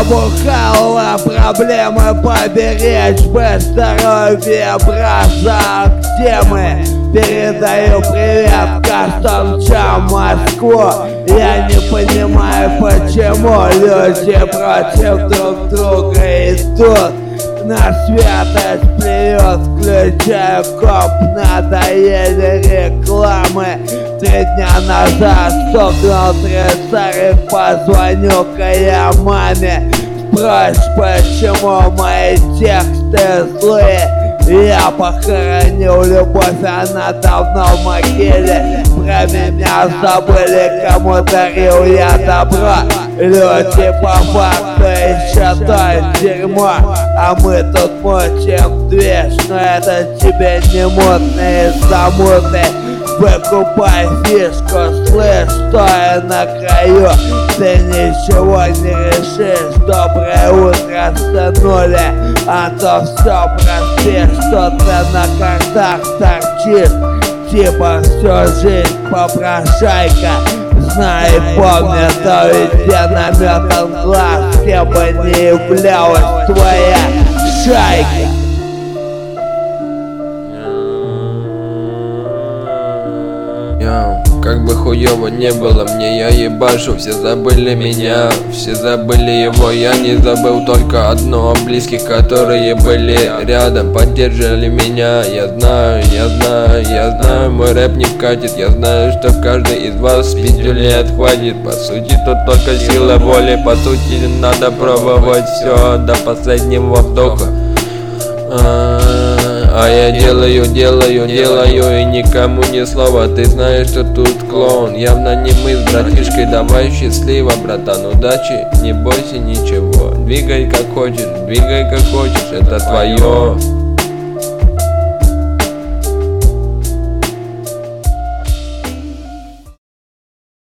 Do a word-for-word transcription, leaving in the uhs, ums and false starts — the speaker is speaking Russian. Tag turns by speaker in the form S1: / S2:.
S1: Набухала проблемы, поберечь бы здоровье, бросок темы. Передаю привет кастомчам Москву. Я не понимаю, почему люди против друг друга идут. На святость плюет, включаю коп, надоели рекламы. Три дня назад стукнул тридцать, позвоню-ка я маме. Спрось, почему мои тексты злые. Я похоронил любовь, она давно в могиле. Про меня забыли, кому дарил я добро. Люди по факту еще то дерьмо, а мы тут мучим движ. Но это тебе не мутные замуты. Выкупай фишку, слышь, стоя на краю. Ты ничего не решишь, доброе утро, сынуля. А то все простишь, что ты на картах торчишь. Типа всю жизнь попрошайка. Знай, помни, то везде наметан глаз. Кем бы не являлась твоя шайка.
S2: Как бы хуёво не было мне, я ебашу. Все забыли меня, все забыли его. Я не забыл только одно: близких, которые были рядом, поддерживали меня. Я знаю, я знаю, я знаю, мой рэп не вкатит. Я знаю, что каждый из вас пятью лет хватит. По сути, тут только сила воли. По сути, надо пробовать все до последнего вдоха. А я делаю, делаю, делаю, и никому ни слова. Ты знаешь, что тут клоун. Явно не мы с братишкой. Давай счастливо, братан, удачи, не бойся ничего. Двигай как хочешь, двигай как хочешь, это твое.